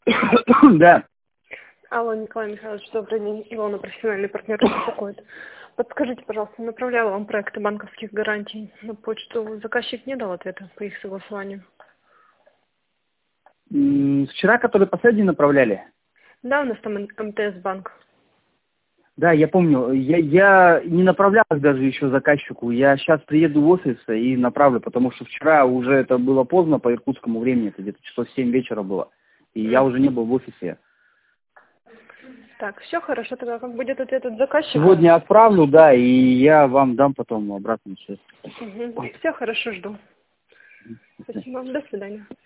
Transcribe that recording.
Да. Алло, Николай Михайлович, добрый день. Илона, профессиональный партнер, беспокоит. Подскажите, пожалуйста, направляла вам проекты банковских гарантий на почту. Заказчик не дал ответа по их согласованию. Вчера, который последний направляли? Да, у нас там МТС банк. Да, я помню. Я не направлял их даже еще заказчику. Я сейчас приеду в офис и направлю, потому что вчера уже это было поздно по иркутскому времени, это где-то часов 7 вечера было. И я уже не был в офисе. Так, все хорошо, тогда как будет ответ от заказчика? Сегодня отправлю, да, и я вам дам потом обратную связь. Все хорошо, жду. Спасибо, до свидания.